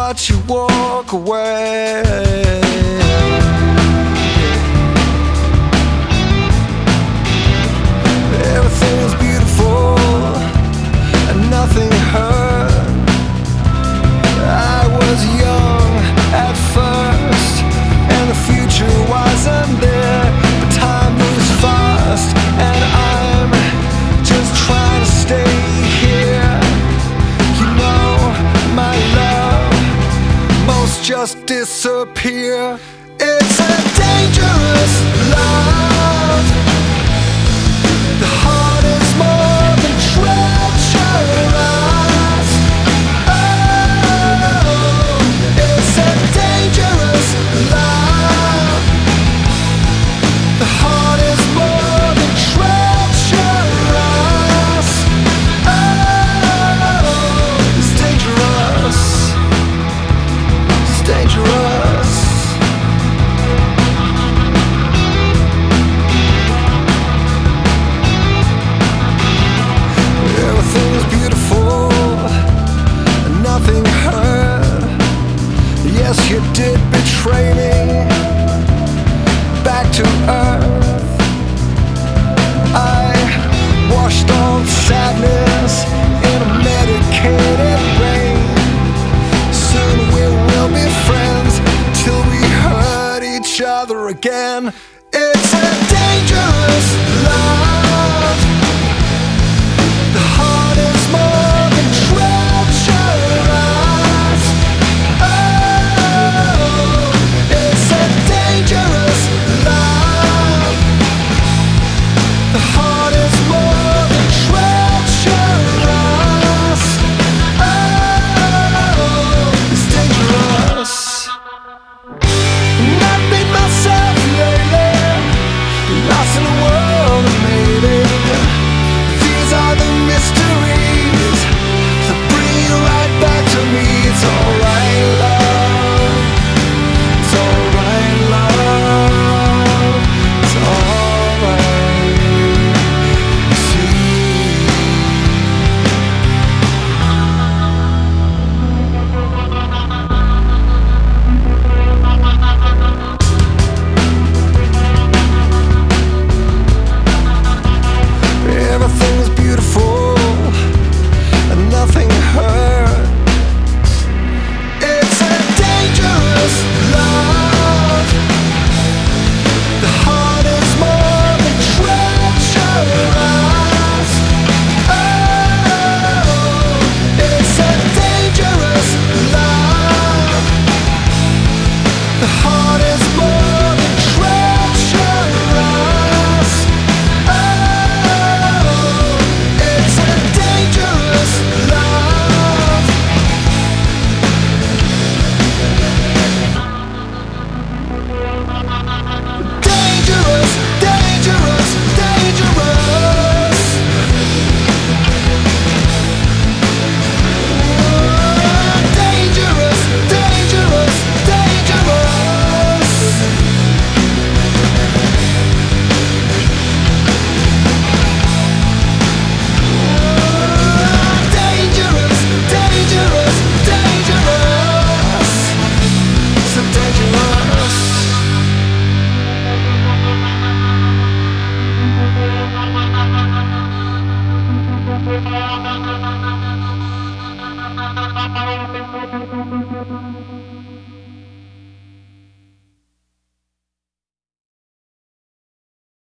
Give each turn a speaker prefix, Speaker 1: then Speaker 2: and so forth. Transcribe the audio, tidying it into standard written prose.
Speaker 1: watch you walk away. Everything was beautiful and nothing hurt. I was young at first and the future wasn't there, but time moves fast and I'm just trying to stay here. You know, my love, most just disappear. It's a dangerous love. The heart is more than treacherous. Oh, it's a dangerous love. The heart is more than treacherous. Oh, it's dangerous. It's dangerous. Everything is beautiful and nothing hurt. Yes, you did betray me back to earth. I washed all sadness in a medicated rain. Soon we will be friends till we hurt each other again.